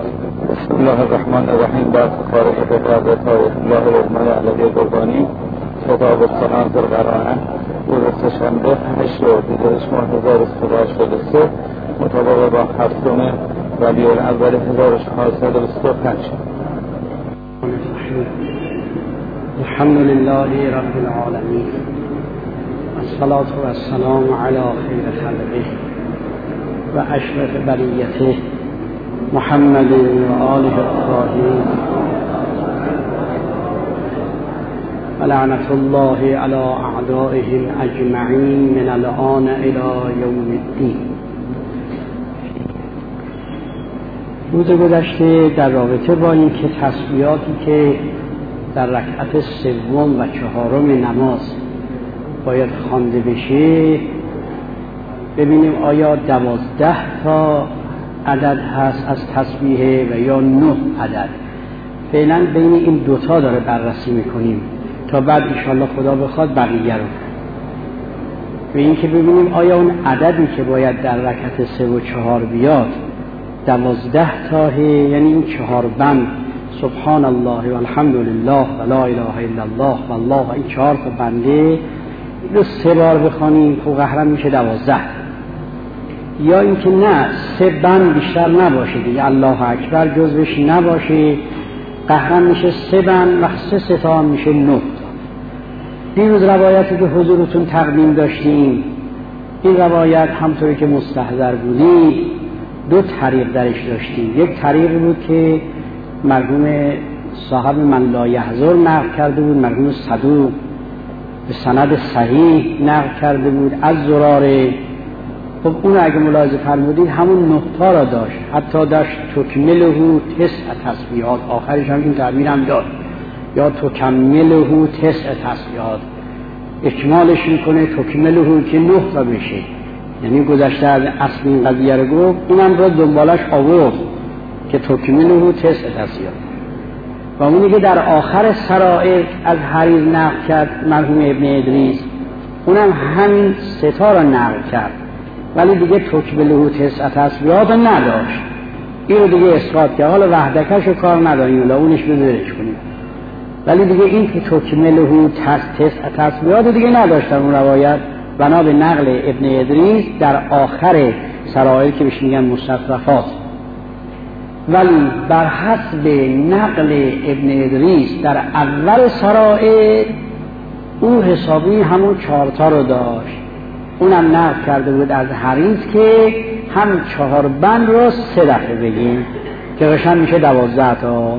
بسم الله الرحمن الرحیم. بعد خارج بقرارات الله الرحمن علیه قربانی خطاب السلام در قرآن روز سه‌شنبه 8 اردیبهشت ماه 1383 مطابق با 7 ربیع الاول 1425. الحمد لله رب العالمین والصلاة والسلام علی خیر خلقه و اشرف بریته محمد و آله الطاهرین و لعنت الله علی اعدائهم اجمعین من الآن الی یوم الدین. روز گذشته در رابطه با این که تسبیحاتی که در رکعت سوم و چهارم نماز باید خوانده بشه، ببینیم آیا 12 تا عدد هست از تسبیح و یا 9 عدد. فعلا بین این دوتا داره بررسی میکنیم تا بعد انشاءالله خدا بخواد بقیه رو و این که ببینیم آیا اون عددی که باید در رکعت 3 و 4 بیاد 12 تاه، یعنی این 4 بند سبحان الله و الحمد لله و لا اله الا الله و الله و این 4 تا بنده رو 3 بار بخوانیم خب قهرم میشه 12، یا اینکه نه 3 بند بیشتر نباشه دیگه، الله اکبر جزوش نباشه، قهرم میشه 3 بند و 3 تا میشه 9 تا. دیروز روایتی که حضورتون تقدیم داشتیم، این روایت همطوری که مستحضر بودی 2 طریق درش داشتیم. یک طریق بود که مرحوم صاحب من لا یحضر نقل کرده بود، مرحوم صدوق به سند صحیح نقل کرده بود از زراره. خب اون اگه ملاحظه فرمودید همون 9 تا را داشت، حتی داشت تکمله 9 تسبیحات، آخرش هم این تعبیر هم داد یا تکمله 9 تسبیحات، اکمالش میکنه تکمله که 9 تا بشه، یعنی گذشته از اصل این قضیه رو گفت، اینم را دنبالش آورد که تکمله 9 تسبیحات. و اونی که در آخر سرائر از حریز نقل کرد مرحوم ابن ادریس، اونم همین 3 تا را نقل کرد ولی دیگه تکمله 9 تسبیحات نداشت، این رو دیگه اسقاط کرد. حالا وحدکش رو کار نداریم ولی اونش بذارش کنیم، ولی دیگه این که تکمله 9 تسبیحات دیگه نداشتن اون روایت، بنا به نقل ابن ادریس در آخر سرائر که بهش میگن مستطرفات. ولی بر حسب نقل ابن ادریس در اول سرائر او حسابی همون 4 تا رو داشت، اونم نقل کرده بود از حریز که هم 4 بند رو 3 دفعه بگیم که قشنگ میشه 12 تا.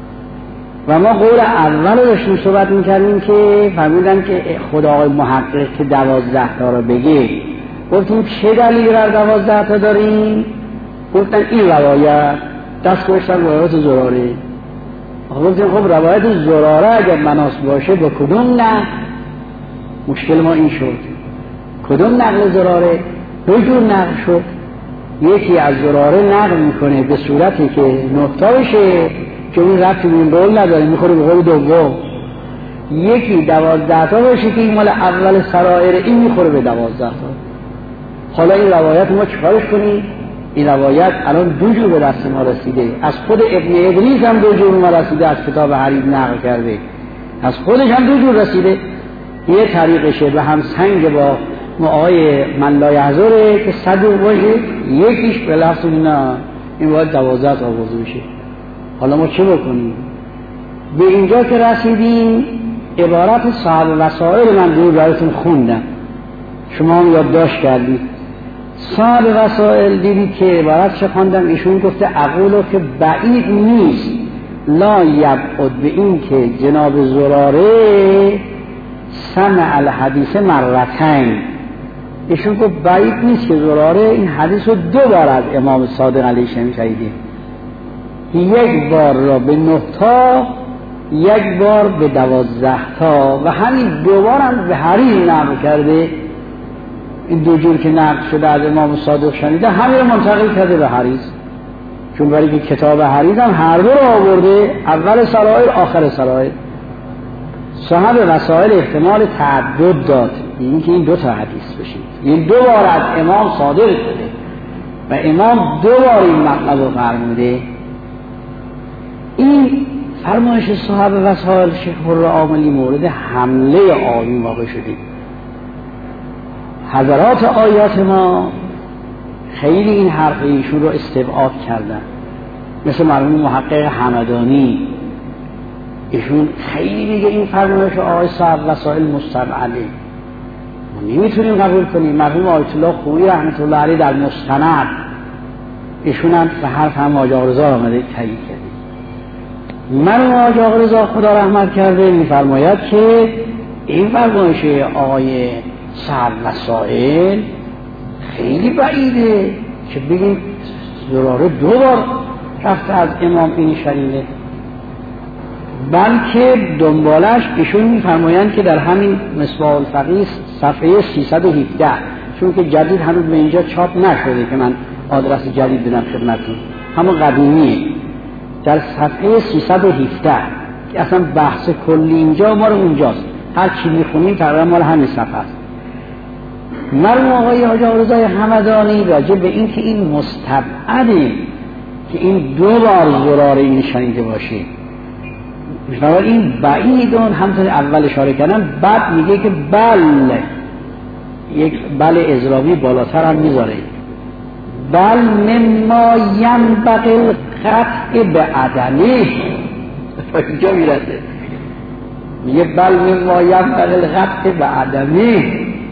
و ما قول اول رو داشتیم صحبت میکردیم که فرمودن که خدا آقای محقق که 12 تا رو بگه، گفتیم چه دلیلی رو 12 تا داریم؟ گفتن این روایت، دست گوشتن روایت زراره. گفتیم خب روایت زراره اگر مناسب باشه با کدوم نه؟ مشکل ما این شد کدوم نقل زراره؟ 2 جور نقل شد. یکی از زراره نقل میکنه به صورتی که 9 تا بشه که اون ربطی به این قول نداره، میخوره به قول دوم. یکی 12 تا باشه که این مال اول سرائر، این میخوره به 12 تا. حالا این روایت ما چیکارش کنیم؟ این روایت الان 2 جور به دست ما رسیده، از خود ابن ادریس هم 2 جور ما رسیده، از کتاب حریز نقل کرده، از خودش هم 2 جور رسیده. یه طریقشه به هم سنگ با آقای من لا یحضره که صدوق باشه، یکیش به لفظ نه این باید 12 تا آورده بشه. حالا ما چه بکنیم؟ به اینجا که رسیدیم عبارت صاحب وسائل من دور براتون خوندم، شما هم یادداشت کردید. صاحب وسائل دیدید که عبارت چه خواندم؟ ایشون گفته اقولو که بعید نیست لا یبعد به این که جناب زراره سمع الحدیث مرتين. ایشون گفت بعید نیست که زراره این حدیث رو 2 بار از امام صادق علیه السلام شنیده، 1 بار را به 9 تا، 1 بار به 12 تا و همین 2 بار هم به حریز نقل کرده. این 2 جور که نقل شده از امام صادق شنیده همین رو منتقل کرده به حریز، چون برای که کتاب حریز هم هر 2 رو آورده، اول سرائر آخر سرائر. صاحب وسائل احتمال تعدد داد، این که این 2 تا حدیث بشه، این 2 بار از امام صادق شده و امام 2 بار این مطلب رو فرموده این فرمایش صاحب وسائل شیخ عاملی مورد حمله آیین واقع شدید. حضرات آیات ما خیلی این حرف ایشون رو استبعاد کردن، مثل مرحوم محقق همدانی، ایشون خیلی میگه این فرمایش آقای صاحب وسائل مستبعده، ما نمیتونیم قبول کنیم. مرحوم آیت الله خویی رحمت الله علیه در مستند ایشون هم به حرف هم آج آقا رضا آمده تایید کرده. مرحوم آج آقا رضا خدا رحمت کرده میفرماید که این فرمایش آقای صاحب وسائل خیلی بعیده که بگیم زراره 2 بار رفته از امام این شریعه، بلکه دنبالش ایشون میفرمایند که در همین مصباح الفقیه صفحه 317، چون که جدید هنوز به اینجا چاپ نشده که من آدرس جدید بدم خدمتتون، همون قدیمیه، در صفحه 317 که اصلا بحث کلی اینجا ما رو اونجاست، هر چی میخونیم تقریبا مال همین صفحه است. مرحوم آقای حاج آقا رضا همدانی راجع به این که این مستبعده که این 2 بار زراره این شنیده باشه، می‌فرماید این بعیدون، همونطور اول اشاره کردم، بعد میگه که بله، یک بله اضرابی بالاتر هم میذاره، بل مما ینبغی القطع بعدمه، اینجا میرسه میگه بل مما ینبغی القطع بعدمه،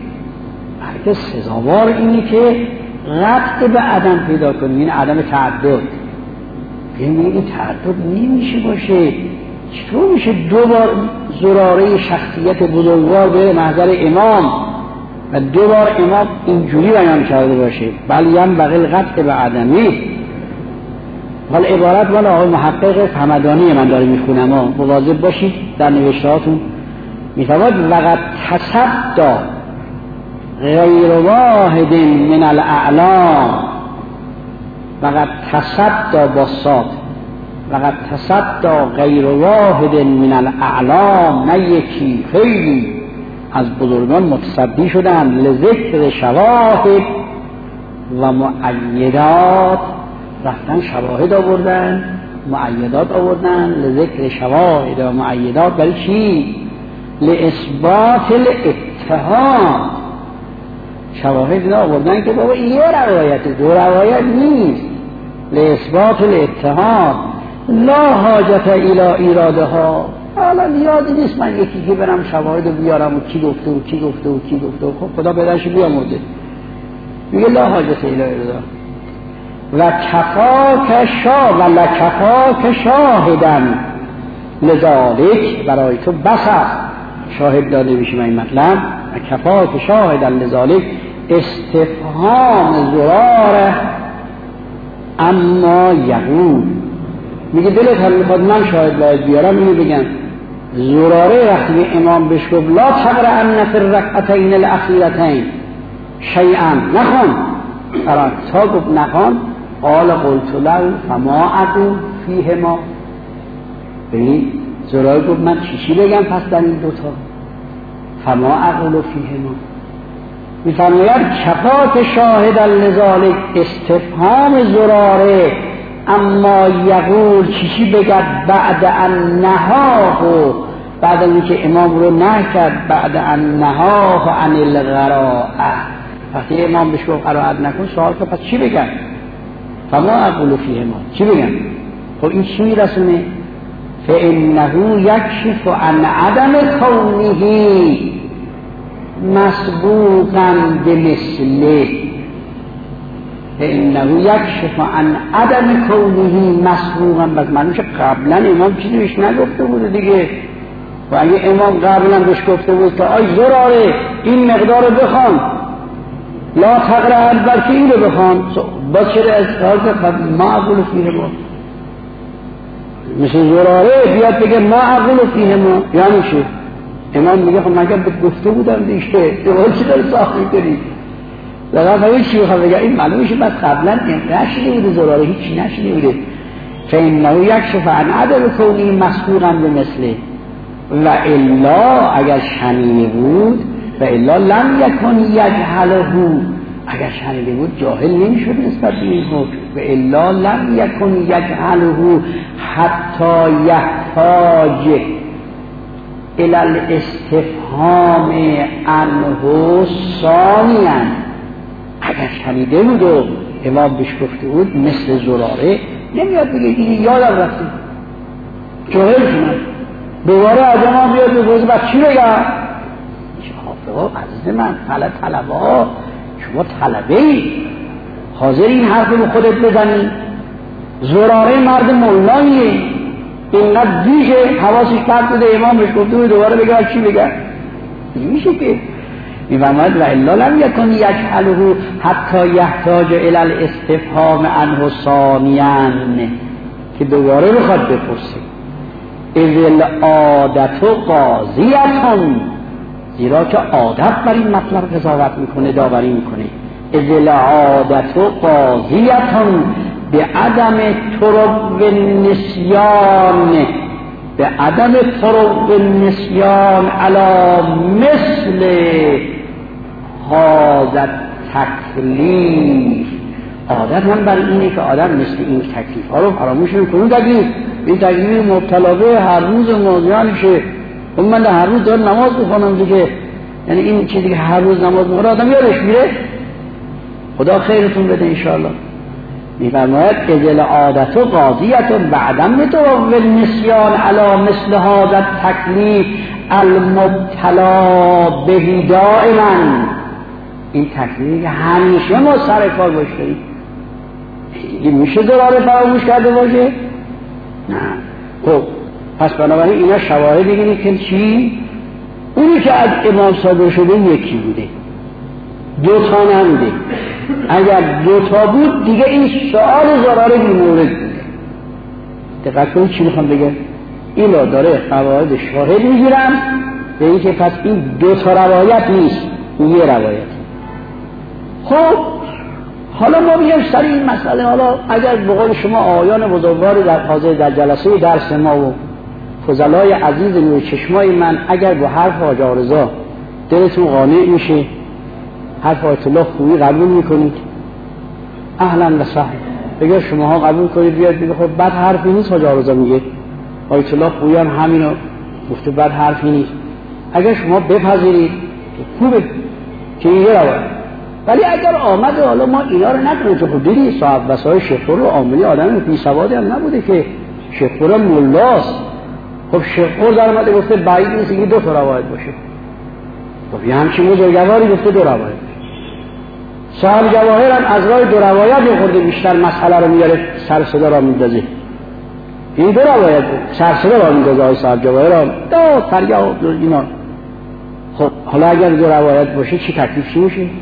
که سزاوار اینی که قطع به عدم پیدا کنیم، این عدم تعدد. این تعدد نمیشه باشه، چطور میشه 2 بار زراره شخصیت بزرگوار به محضر امام و 2 بار امام اینجوری بیان کرده باشه؟ بل ینبغی القطع به عدمه. ولی عبارت ولی آقای محقق همدانی من داره میخونم، مواظب باشید در نوشتهاتون. میتواند وقت تصدی غیر واحد من الاعلام، وقت تصدی با صاد، وقت تصدی غیر واحد من الاعلام، نه یکی خیلی از بزرگان متصدی شدن لذکر شواهد و مؤیدات، رفتن شواهد آوردن مؤیدات آوردن، لذکر شواهد و مؤیدات برای چی؟ لاثبات الاتهام، شواهد آوردن که بابا یه روایت 2 روایت نیست، لاثبات الاتهام، لا حاجت الی ایرادها، حالا نیازی نیست من یکی که برم شواهد رو بیارم و کی گفته و کی گفته و کی گفته، خب خدا بدنش بیامرده، میگه لا حاجت الی ایرادها و کفاک شاهدن لذالک، برای تو بس است شاهد داده بشیم این مطلب، و کفاک شاهدن لذالک استفهام زراره اما یقول، میگه دلت هم میخواد من شاهد باید بیارم، اینو بگم زراره وقتی به امام بهش گفت لا تقرأن فی الرکعتین الاخیرتین شیئا، نخون تا گفت نخون، قال قلت له فما اقول فیهما، ببین زراره گفت من چی بگم پس در این 2 تا، فما اقول فیهما. میفرماید کفاک شاهد لذالک استفهام زراره اما یقول چی بگد بعد ان نهاه، بعد از اینکه امام رو نه کرد، بعد ان نهاه عن القراءه، وقتی امام بهش گفت قرائت نکن، سوال که پس چی بگم؟ فما اقول فیهما، چی بگم؟ خب این چی میرسونه؟ فانه یکشف عن عدم کونه مسبوقا بمثله، فانه یکشف عن عدم کونه مسبوقا، بس معنیش قبلا امام چیزی بهش نگفته بوده دیگه، و اگه امام قبلا بهش گفته بود که آی زراره این مقدار رو بخوان، لا تقرأ بلکه این رو بخوان، با چرا اظهار کرد ما اقول فیه ما، مثل زراره بیاد بگه ما اقول فیه ما، یعنی چه؟ امام میگه خب مگر به گفته بودم دیشته، دوباره چی داری ساخت میکنی؟ لذا همین چی بخواه بگه این معلوم میشه بس قبلا نشده بوده زراره، هیچی نشده بوده. فانه یکشف عن عدم کونه مسبوقا بمثله، و الا اگر شنیده بود، و الا لم یکن یجهله، اگر شنیده بود جاهل نمیشد نسبت به این حکم. و الا لم یکن یجهله حتی یحتاج الى الاستفهام عنه ثانیا. اگر شنیده بود و امام بهش گفته بود مثل زراره، نمیاد بگه این یادم رفته، جاهل شدم، دوباره از امام بیاد بگوزه بعد چی بگم؟ حافظ عزیز من، طلبه ها، شما طلبه ای حاضر این حرف رو خودت بزنی؟ زراره مرد مولاییه، اینقدر دیشه حواسش پرت بوده امام بهش گفته بود دوباره بگه چی بگم؟ میشه که میفرماید و الا لم یکن یجهله حتی یحتاج الی الاستفهام عنه ثانیا، که دوباره بخواد بپرسه. اذ العادت قاضیة، زیرا که عادت بر این مطلب قضاوت میکنه، داوری میکنه. اذ العادت قاضیة بعدم طرق النسیان، بعدم طرق النسیان علی مثل هذا التکلیف. عادت هم بر اینه که آدم مثل این تکلیف ها رو فراموش نکنه. این تکلیف مبتلا به هر روز ماضیانشه. من هر روز دارم نماز بخونم دیگه، یعنی این چیزی که هر روز نماز بخونه آدم یادش میره. خدا خیرتون بده انشاءالله. میفرماید اذ العادت قاضیة بعدم طرق النسیان علی مثل هذا التکلیف المبتلا به دائما. این تکلیف همیشه ما سر کار باش داریم. این میشه دوباره فراموش کرده باشه؟ نه. خب پس بنابراین اینا شواهد بگیرید که چی؟ اونی که از امام صادر شده یکی بوده، دوتا نموده. اگر دوتا بود دیگه این سؤال زراره بیمورد بوده. دقت کنید چی میخوام بگم؟ اینا داره قواعد شاهد میگیرن به این که پس این دوتا روایت نیست، این یه روایت. خب حالا ما میگم سر این مسئله، حالا اگر به قول شما آیان بزرگوار در حاضر در جلسه درس ما و فضلای عزیز نور چشمای من اگر با حرف حاج آرزا دلتون قانع میشه، حرف آیت الله خویی قبول میکنید، اهلا و سهلا. اگر شماها قبول کنید بیاد بگید خب بد حرفی نیست حاج آرزا میگه، آیت الله خویی هم همینو گفته بد حرفی نیست. اگر شما بپذیرید خوبه که این یه روایت. ولی اگر آمده حالا ما اینا رو نکنیم، تو خود دیدی صاحب وسای شیخ رو عاملی آدم بی سوادی هم نبوده که شیخ رو ملاست. خب شیخ رو در اومده گفته بعید نیست که دو تا روایت باشه. خب یه همچین بزرگواری گفته دو روایت. صاحب جواهر هم از راه دو روایت خورده بیشتر مسئله رو میاره سر صدا را میندازه. این دو روایت سر صدا را میندازه های صاحب جواهر هم دو فریاد اینا. خب حالا اگر دو روایت باشه چی تکلیف چی میشه؟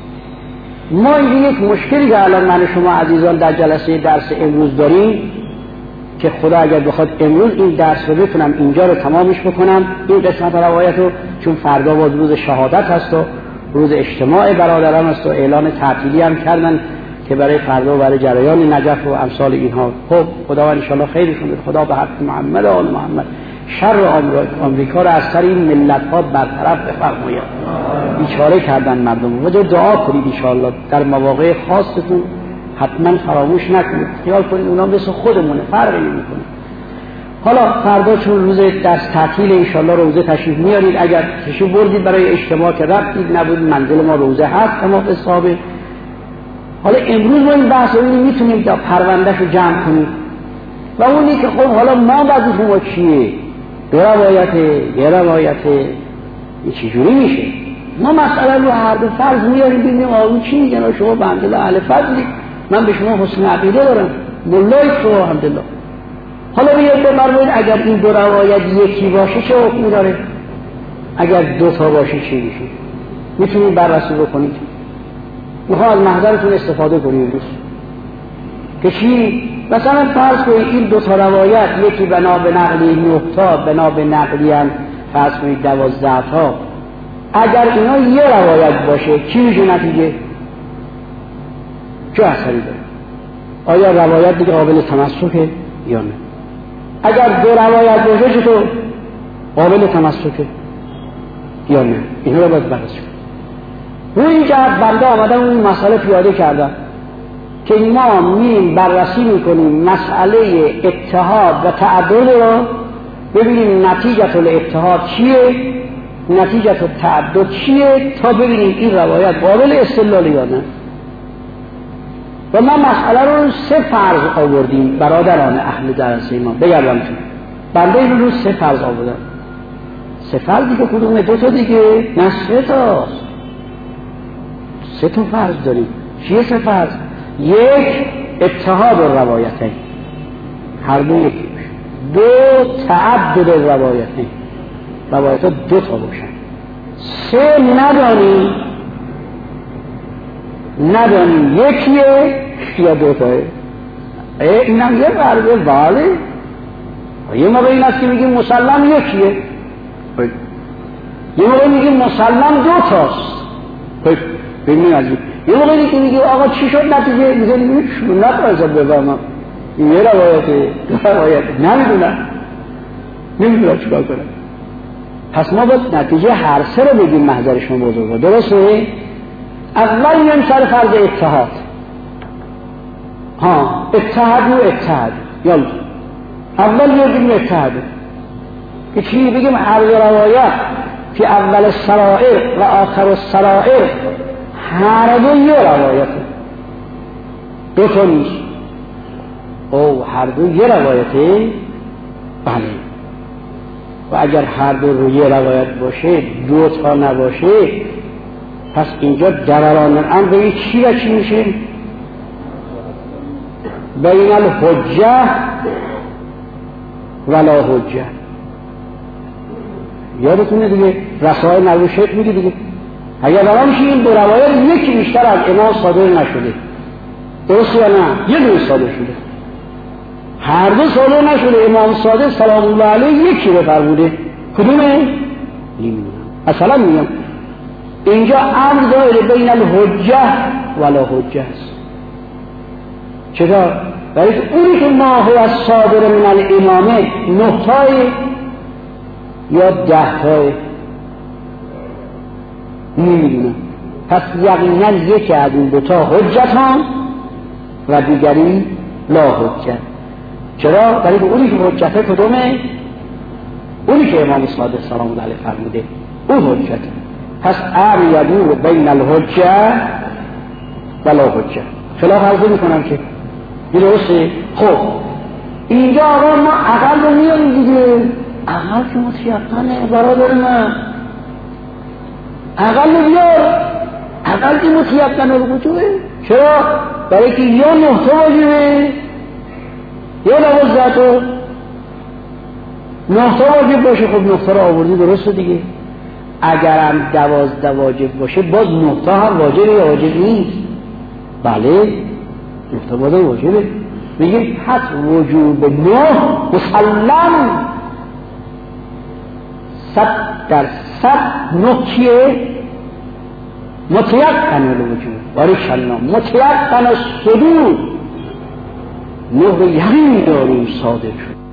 ما این یک مشکلی که الان من شما عزیزان در جلسه درس امروز داریم که خدا اگر بخواد امروز این درس رو بتونم اینجا رو تمامش بکنم، این قسمت روایت رو، چون فردا باز روز شهادت هست و روز اجتماع برادران هست و اعلان تعطیلی هم کردن که برای فردا و برای جریان نجف و امثال اینها. خب خداوند ان شاء الله خیرشون بده. خدا به حق محمد و آل محمد شر آمریکا رو از سر این ملت‌ها برطرف بفرماید. بیچاره کردن مردم. وجه دعا کنید ان شاء الله در مواقع خاصتون حتما فراموش نکنید. خیال کنید اونا مثل خودمونه، فرقی نمی‌کنه. حالا فردا چون روز درس تعطیل ان شاء الله روزه تشریف میارید. اگر تشریف بردید برای اجتماع که رفتید نبود، منزل ما روزه هست اما به ثابت. حالا امروز ما این بحث رو میتونیم تا پروندهشو جمع کنیم. و اونی که خب حالا ما وظیفه ما چیه؟ دو روایته، یه روایته، این چجوری میشه؟ ما مسئله رو هر دو فرض میاریم ببینیم آقا چی میگن. شما به حمدالله اهل فضلی، من به شما حسن عقیده دارم، مولای شما حمدالله. حالا بیاید بفرمایید اگر این دو روایت یکی باشه چه حکمی داره؟ اگر دو تا باشه چی میشه؟ میتونید بررسی بکنید. میخوام از محضرتون استفاده کنید که چی؟ مثلا فرض کنید این دو تا روایت، یکی بنا به نقلی 9 تا، بنا به نقلی هم فرض کنید 12 تا، اگر اینا یه روایت باشه چی میشه نتیجه؟ چه اثری داره؟ آیا روایت دیگه قابل تمسکه یا نه؟ اگر دو روایت باشه چطور؟ قابل تمسکه یا نه؟ اینا رو باید بررسی کنید. رو این جهت بنده آمدم اون مسئله پیاده کردم که ما بررسی میکنیم مسئله اتحاد و تعدد رو، ببینیم نتیجه الاتحاد چیه، نتیجه التعدد چیه، تا ببینیم این روایت قابل استدلال یا نه. و ما مسئله رو 3 فرض آوردیم برادران اهل درس ما. بگردم تو بنده این رو 3 فرض آوردم. 3 فرض دیگه کدومه؟ 2 تا دیگه؟ نه 3 تاست. 3 تا فرض داریم. چیه 3 فرض؟ 1 اتحاد الروایتین، هر دو یکی باشه. 2 تعدد الروایتین، روایت ها 2 تا باشن. 3 ندانیم یکیه یا 2 تاه. اینم یه فرضه. بله یه موقع این است که میگیم مسلم یکیه، یه موقع میگیم مسلم 2 تاست. ببینیم از یه موقع اینی که میگیم آقا چی شد نتیجه، میگیم نتوازم بفهمم این یه روایته 2 روایته، نمیدونم چیکار کنم. پس ما باید نتیجه هر 3 رو بگیم محضر شما بزرگا. درسته؟ اول میایم سر فرض اتحاد. اتحاد یالا اول بگیم اتحاد که چی؟ بگیم هر روایت که اول السرائر و آخر السرائر هر دو یه روایته، 2 تا نیست. او هر دو یه روایته؟ بله. و اگر هر دو رو یه روایت باشه 2 تا نباشه، پس اینجا دوران الامر به چی و چی میشه؟ بین الحجه ولا حجه. یادتونه دیگه رسائل نروشت میگه دیگه اگر برای میشه این 2 روایت یکی بیشتر از امام صادر نشده، درست یا نه؟ یه دو صادر شده، هر 2 صادر نشده. امام صادق سلام الله علیه یکی بفرموده. کدومه؟ نمیدونم. اصلا میگم اینجا امر داره بین الحجه ولا حجه است. چرا؟ برای اونی که ما هو از صادر من الامامه 9 تای یا 10 تای نمیدونم. پس یقینا یکی از این 2 تا حجتان و دیگری لا حجت. چرا؟ برای اونی که حجته کدومه؟ اونی که امام صادق سلام الله علیه فرموده اون حجته. پس امر یدور بین الحجه ولا حجه. خلاف عرضه میکنم که درسته. خب اینجا آقا ما عقل رو میاریم دیگه. عقل که متیقنه برادر من، عقل رو بیار. عقل که متیقنه رو بجوه. چرا؟ برای که یا 9 تا واجبه یا 12 تا. 9 تا واجب باشه، خب 9 تا رو آوردی، درسته دیگه. اگرم 12 واجب باشه باز 9 تا هم واجبه یا واجب نیست؟ بله 9 تا باز واجبه. میگیم پس وجوب 9 مسلم 100% 9 چیه؟ متیقن الوجوب باریکالله متیقن الصدور 9 یقین داریم صادق شد.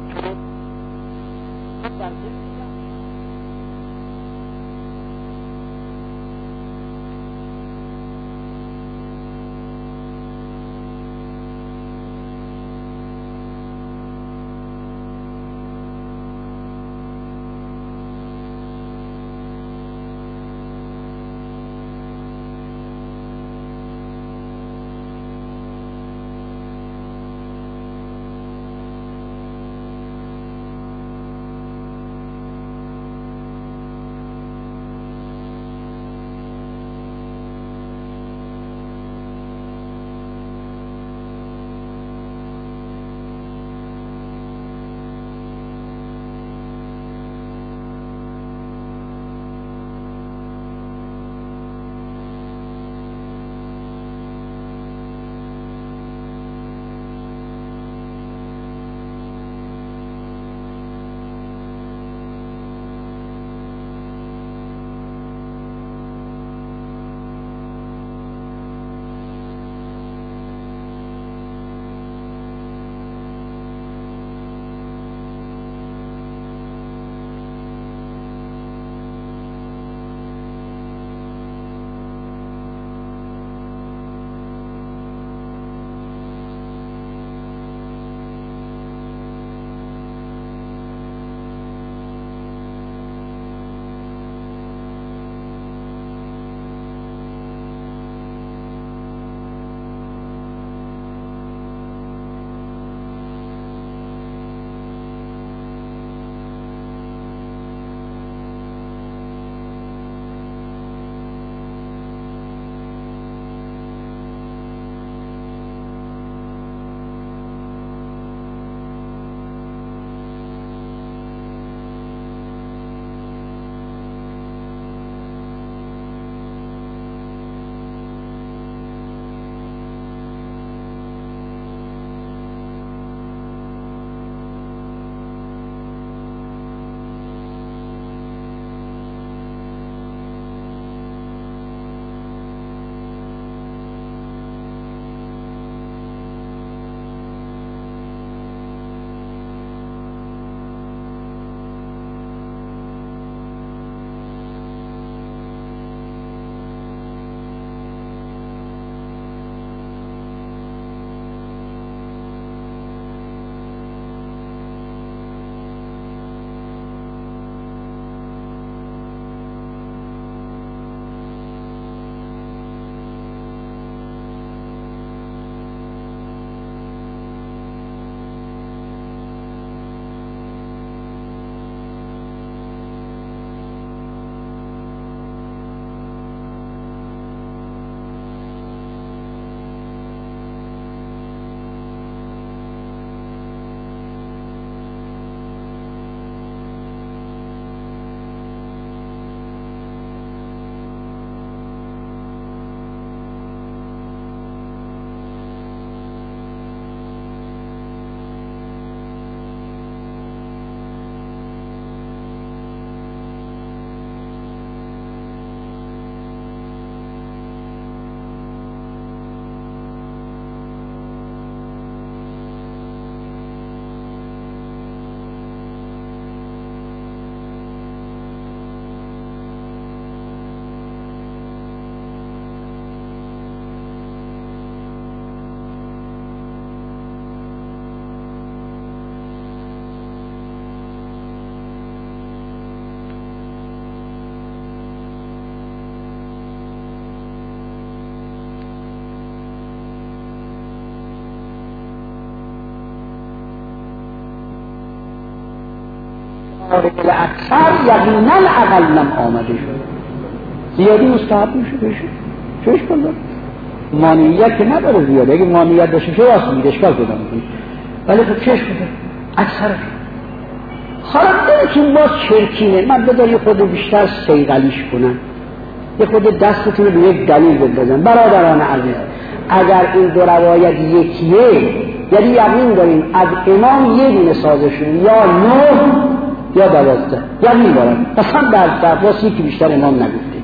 مورد اکثر یقینا اقلم آمده شد. زیادی مستحب میشه چه اشکال داره؟ مانعیت که نداره زیاده. اگه مانعیت داشته چه واسه میده اشکال پیدا میکنه. ولی خب چه اشکال داره؟ اکثرش حالا دلتون باز چرکینه، من بذار یه خود بیشتر صیقلیش کنم، یه خود دستتون رو به یک دلیل بندازم. برادران عزیز، اگر این دو روایت یکیه، یعنی یقین داریم از امام یه دونه سازشون یا 9 یا 12 یقین دارم، اصلا در درواس یکی بیشتر امام نگفته،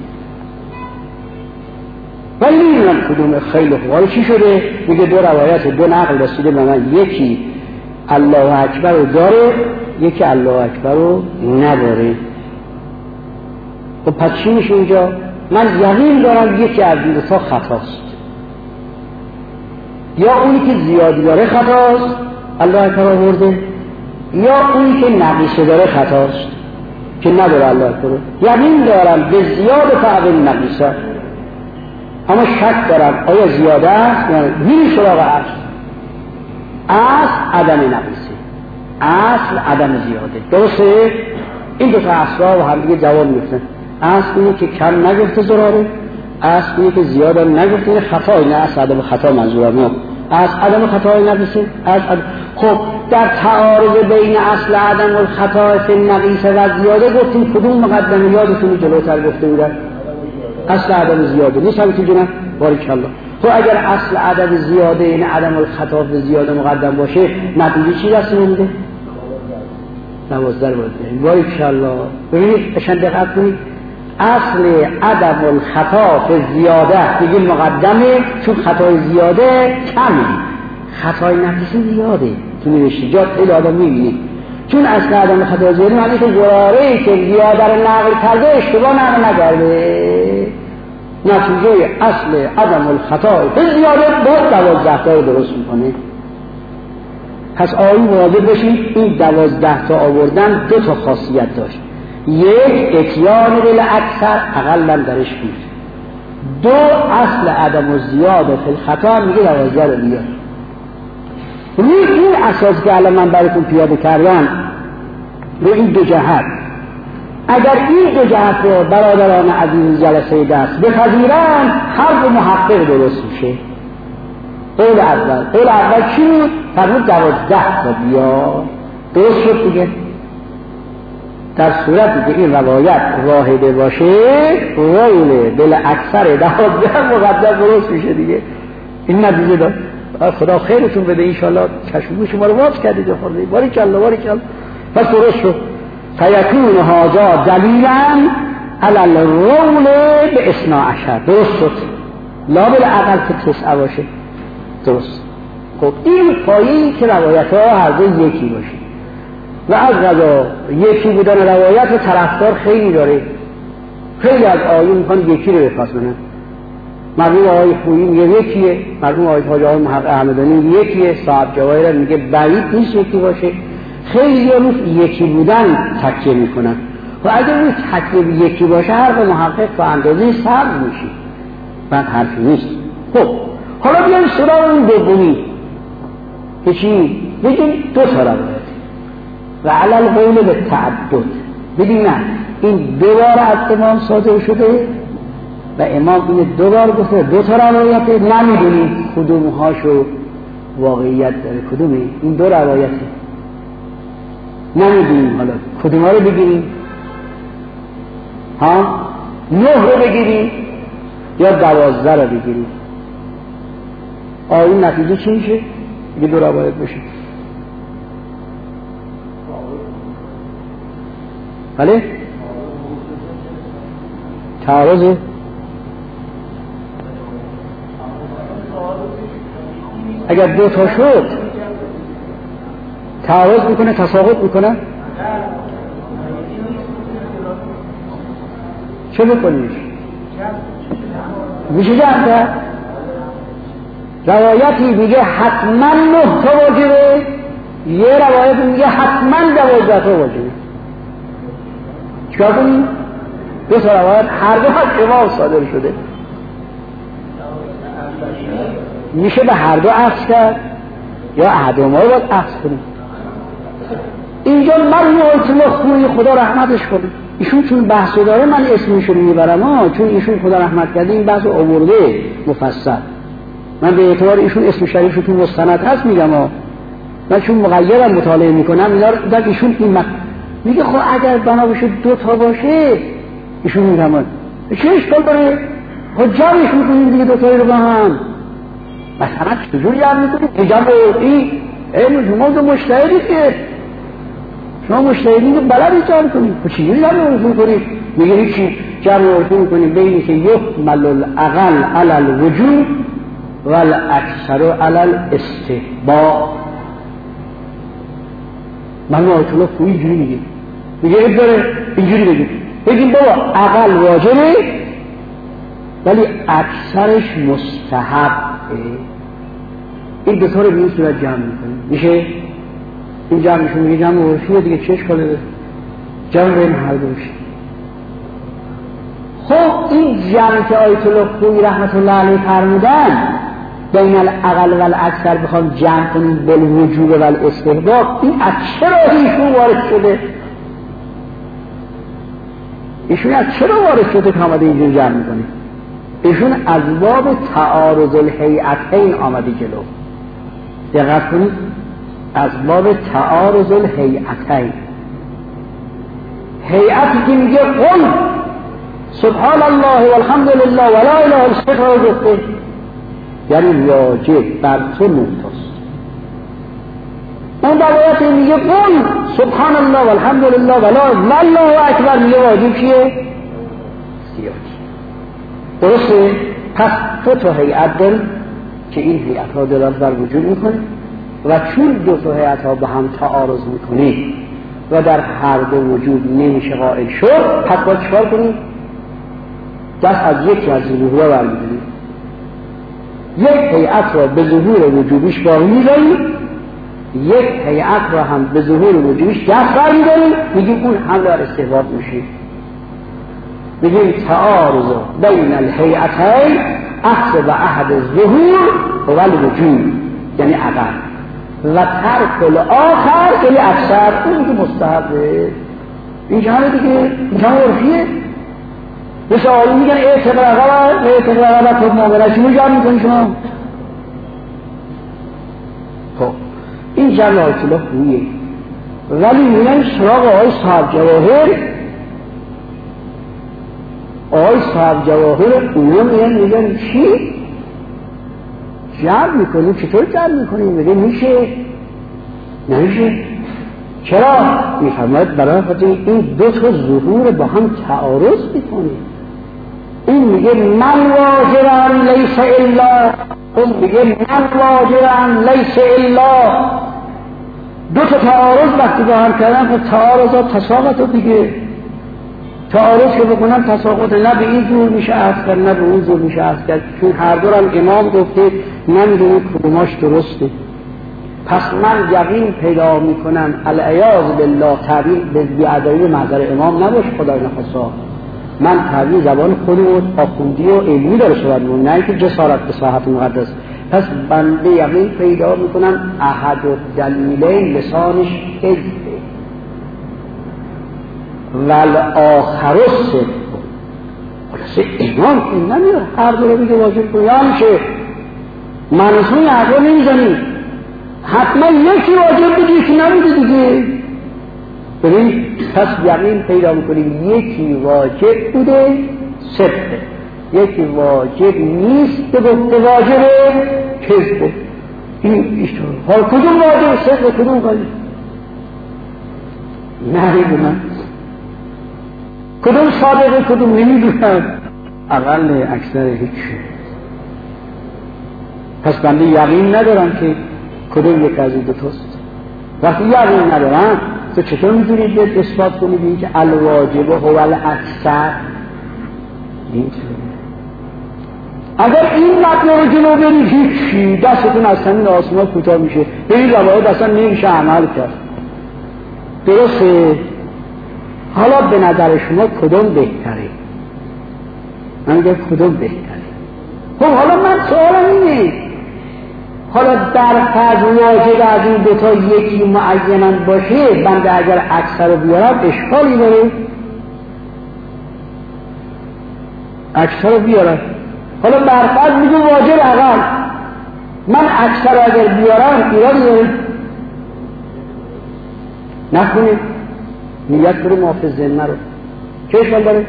ولی نمیدونم کدوم خیلی خوبه. چی شده؟ میگه دو روایت دو نقل رسیده به من، یکی الله اکبر رو داره، یکی الله اکبر رو نداره. خب پس چی میشه اینجا؟ من یقین دارم یکی از این دوتا خطاست، یا اونی که زیادی داره خطاست الله اکبر آورده، یا اونی که نقیصه داره خطاست که نداره الله اکبر. یقین دارم به زیاده فعل نقیصه، اما شک دارم آیا زیاده است یا میری سراغ اصل عدم نقیصه، اصل عدم زیاده. درسته؟ این دو تا اصلا و هم دیگه جواب میفتن. اصل اینه که کم نگفته ضراره، اصل اینه که زیاده نگفته. این خطای نه، اصل عدم خطا منظورم نه، اصل عدم خطای نقیصه. خب در تعارض بین اصل عدم الخطا فی النقیصه و زیاده گفتیم کدوم مقدمه؟ یادتون جلوتر گفته بودن اصل عدم زیاده نیست هم که جنم بارک الله. خب اگر اصل عدم زیاده این عدم الخطا به زیاده مقدم باشه، نتیجه چی دست نمیده؟ 12 رو بده. بارک الله. ببینید اشان دقت کنید، اصل عدم الخطا به زیاده دیگه مقدمه، چون خطای زیاده کمی، خطای نقیصه زیاده که میبشی جات خیلی آدم میبینید. چون اصل عدم خطا زیاده معنی که ضراره که زیاده رو نقل کرده اشتباه نقل نکرده، نتیجه اصل عدم الخطا به زیاده با 12 تا درست میکنه. پس آیین واضح بشید این 12 تا آوردن دو تا خاصیت داشت، یک اتیان بالاکثر اقلا درش بود، دو اصل عدم و زیاده فی الخطا میگه 12 رو بیار. این اساس که الان من براتون پیاده کردم رو این دو جهت، اگر این دو جهت رو برادران عزیز جلسه دست بپذیرن هر دو محقق درست میشه. قول اول چی بود؟ فرمود 12 تا بیار، درست شد دیگه. در صورتی که این روایت واحده باشه قول بالاکثر 12 مقدم درست میشه دیگه. این نتیجه داد. خدا خیرتون بده انشالله، چشم شما رو باز کردید خورده. بارک الله بارک الله. پس درست شد. فیکون هذا دلیلا علی الرول به 12. درست شد. لا بالاقل که 9 باشه. درست. خب این پایی که روایت ها هر دو یکی باشه و از قضا یکی بودن روایت و طرفدار خیلی داره. خیلی از آیون میخوان یکی رو بفصلن. مرحوم آقای خویی میگه یکیه، مرحوم آقای حاجی آقای محقق احمدانی یکیه، صاحب جواهر میگه بعید نیست یکی باشه. خیلی ها روز یکی بودن تکیه میکنن و اگر روز تکیه یکی باشه حرف محقق تا اندازه صبر میشه، بعد حرفی نیست. خب حالا بیایم سراغ اون دومی که چی؟ بگیم دو تا روایت و علی القول به تعدد. ببین نه این دو بار از امام صادر شده و امام این دو بار گفته دو تا روایت، نمیدونیم کدوم هاشو واقعیت داره کدومه. این دو روایته نمیدونیم، حالا کدوم ها رو بگیریم؟ 9 رو بگیریم یا 12 رو بگیریم؟ این نتیجه چی میشه؟ یه دو روایت بشه. بله؟ تعارضه؟ اگر دو تا شد تعارض میکنه، تساقط میکنه، چه بکنیش؟ میشه جمع کرد. روایتی میگه حتما 9 تا واجبه، یه روایت میگه حتما 12 تا واجبه. چیکار کنیم؟ دو تا روایت هر دو از امام صادر شده، میشه به هر دو عکس کرد یا احدهما رو باید عکس کنیم. اینجا مرحوم آیت الله خویی خدا رحمتش کنه، ایشون چون بحث داره من اسمش رو میبرم چون ایشون خدا رحمت کرده این بحث آورده مفصل. من به اعتبار ایشون اسم شریف تو مستند هست میگم من چون مغیرم مطالعه میکنم در ایشون این میگه خب اگر بنا بشه 2 تا باشه ایشون میگم چه اشکال داره؟ خب جمعش میکنیم دیگه 2 تایی رو با هم. مثلا چجوری جمع میکنیم؟ جمع این شما دو مجتهدی که شما مجتهدین رو بلدی جمع کنید. خب چجوری جمع عرفی کنید؟ میگه هیچی جمع عرفی میکنیم بینی که یحمل الاقل علی الوجوب والاکثر علی الاستحباب. من آیت الله خویی اینجوری میگه داره اینجوری بگیم بابا اقل واجبه ولی اکثرش مستحبه. این 2 تا رو به این صورت جمع میکنیم میشه این جمعشون میگه جمع عرفیه دیگه چه اشکالی داره؟ جمع بین هر دو بشه. خب این جمع که آیت الله خویی رحمت الله علیه فرمودن بین الاقل و الاکثر بخوام جمع کنیم بالوجوب و الاستحباب، این از چرا ایشون وارد شده؟ ایشون از چرا وارد شده که آمده اینجور جمع میکنه؟ ایشون از باب تعارض الهیئتین آمده جلو. دقت کنید از باب تعارض الهیئتین، هیئتی که میگه قل سبحان الله والحمد لله ولا اله الا الله گفته یعنی واجب بر تو نوتاست. اون روایت میگه قل سبحان الله والحمد لله ولا الله اکبر میگه واجب چیه؟ سیاسی. درسته؟ پس 2 تا هیئت داریم که این هیئت ها دلالت بر وجود میکنه و چون 2 تا هیئت ها با هم تعارض میکنه و در هر دو وجود نمیشه قائل شد، پس باید چکار کنیم؟ دست از یکی از ظهورها برمی‌داریم، یک هیئت را به ظهور وجوبیش باقی می‌ذاریم، یک هیئت را هم به ظهور وجوبیش دست برمی‌داریم، میگیم اون حمل بر استحباب میشه. میگیم تعارض بین الهیئتین احسب احد الظهور و الوجوب یعنی عقل و ترک الاخر یعنی اکثر اون که مستحبه. این جهان دیگه جهان عرفیه. مثل آیون میگن اعتقاد عقل خود مؤمنه چی جمع میکنی شما؟ خب این جمع آیت الله خوییه ولی میگن سراغ آقای صاحب جواهر اونا میگن چی؟ جمع میکنیم چطور جمع میکنیم؟ میگه نمیشه. چرا؟ میفرماید برای خاطر این 2 تا ظهور با هم تعارض میکنه. این میگه من واجبم لیس الا، اون میگه من واجبم لیس الا. 2 تا تعارض وقتی با هم کردن خب تعارض ها تساقط دیگه. تعارض که بکنن تساقط نه به این جور میشه عرض کرد نه به اون جور میشه عرض کرد، چون هر دو هم امام گفته نمیدونه کدوماش درسته. پس من یقین پیدا میکنم العیاذ بالله تعبیر به بی‌ادبی محضر امام نباشه خدای نخواسته. من تعبیر زبان خودمون آخوندی و علمی داره صحبت می‌کنم نه اینکه جسارت به صحت مقدس. پس بنده یقین پیدا میکنم احد الدلیلین لسانش کذبه والآخر صدق. خلاصه امام این نمیاد هر دو رو بگه واجب کنی میشه منصوی حقا نمیزنی حتما یکی واجب بگی که نمیده دیگه. ببین پس یقین پیدا میکنیم یکی واجب بوده صدقه، یکی واجب نیست که گفته واجبه کذبه. این اشتباه. حال کدوم واجب صدقه کدوم واجب؟ نمیدونم کدوم صادقه کدوم نمیدونم. اقل اکثر هیچی. پس بنده یقین ندارم که کدوم یک از این 2 تاست. وقتی یقین ندارم تو چطور میتونید به اثبات کنید که الواجب هو الاکثر؟ اگر این مطلب رو جلو برید هیچی دستتون از زمین آسمان کوتاه میشه، به این روایت اصلا نمیشه عمل کرد. درسته؟ حالا به نظر شما کدوم بهتره؟ من میگم کدوم بهتره؟ خب حالا من سوالم اینه حالا در فرض واجب از این دوتا یکی معیناً باشه، بنده اگر اکثر رو بیارم اشکالی داره؟ اکثر رو بیارم، حالا برفرض میگه واجب اقل، من اکثر اگر بیارم ایرادی داره؟ نکنید نیت برو محافظ ذمه رو، چه اشکال داره؟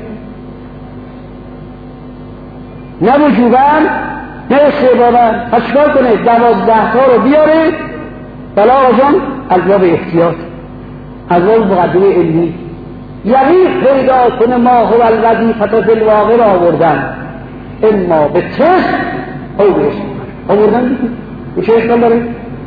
نه وجوباً نه استحباباً. پس چیکار کنه؟ 12 تا رو بیاره، بلا آجان از باب احتیاط، از باب مقدمه علمی، یعنی پیدا کنه ما هو الوظیفة فی الواقع را آوردن، اما به تست او به اسم آوردن دیگه، او چه اشکال داره؟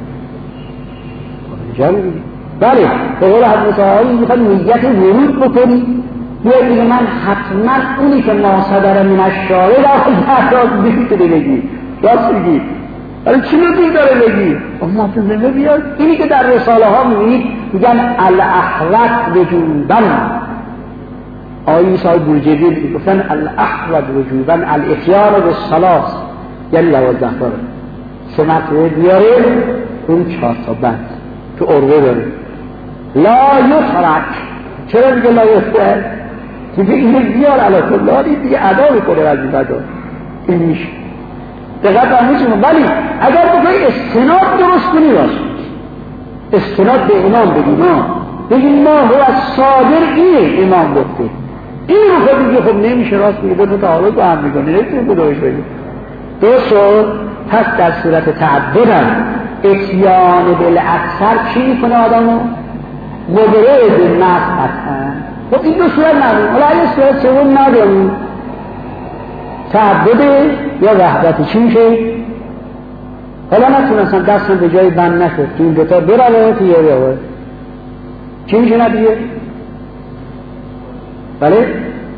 بله به قول حضرت صحابی میخواد نیت ورود بکنی، بیایی دیگه من حتما اونی که ما صدر من الشارع را میتونی بگی، راست میگی، ولی چی رو داره بگی؟ محافظ ذمه بیاد. اینی که در رساله ها میبینید میگن الاحوط وجوبن، آیه صاحب بروجردی گفتن الاحوط وجوبن الاحیار بالصلاة، یعنی 12 تا رو 3 مرتبه بیاره، اون 4 تا بند تو عروه داره. لا یترک، چرا دیگه لا یترک؟ دیگه اینو بیار علی کل دیگه ادا میکنه وظیفه دار، این میشه دقیق نمیشه. ولی اگر بخوای استناد درست کنی، راست استناد به امام بگیم ما هو الصادر، اینه امام گفته، این رو خود دیگه خب نمیشه، راست میگه، دو تا تعارض با هم میکنه، نمیتونی بدوش بگیم درست شد. پس در صورت تعددم اتیان بالاکثر چی میکنه آدمو؟ مبرد نفعتن. خب این دو صورت نداریم، حالا این صورت سوم نداریم، تعدده یا وحدت چی میشه؟ حالا نتونستم دستم به جای بند نشد که این دوتا برای یه روایت چی میشه ندیگه؟ بله؟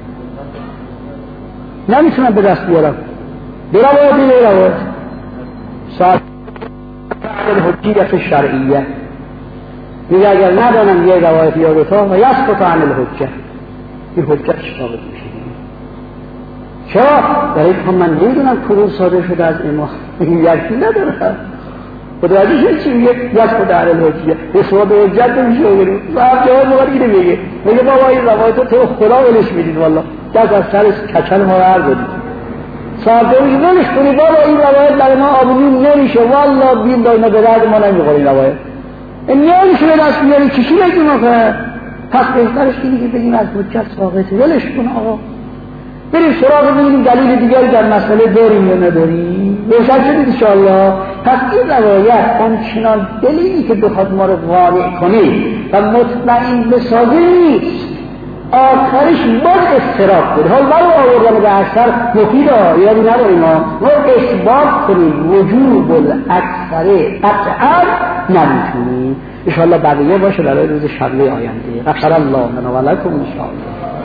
نمیتونم به دست بیارم برای ساعت الحجیت شرعیه، میگه اگر ندانم یه روایت یا دوتا و یسقط عن الحجه، این حجت ثابت میشه. چرا؟ برای که من نمیدونم کدوم صادر شده از امام، یکی ندارم خداوندی چی میگه؟ یسقط عن الحجه، رسوا به حجت نمیشه بگیریم. صاحب جواب مقدر اینه میگه بابا این روایت رو تو خدا ولش میدید، والله دست از سر کچل ما رو دادید. صاحب جواب میگه ولش کنی بابا این روایت برای ما آبونیم نمیشه، والله بین دایما به درد ما نمیخوره این روایت، این نمیشه به دست بیاری، چی بگیم آخه؟ پس بهترش اینه که بگیم از حجت ساقطه، ولش کن آقا، بریم سراغ ببینیم دلیل دیگری در مسئله داریم یا نداریم. روشن شدید انشاءالله. پس این روایت آنچنان دلیلی که بخواد ما رو قانع کنه و مطمئن بسازه نیست، آخرش باز اضطراب کنه. حال برای آوردن به اکثر مفیده یادی نداریم، ما اثبات کنیم وجوب الاکثر قطعا نمیتونیم. انشاءالله بقیه باشه برای روز شنبه آینده. غفر الله لنا و لکم انشاءالله.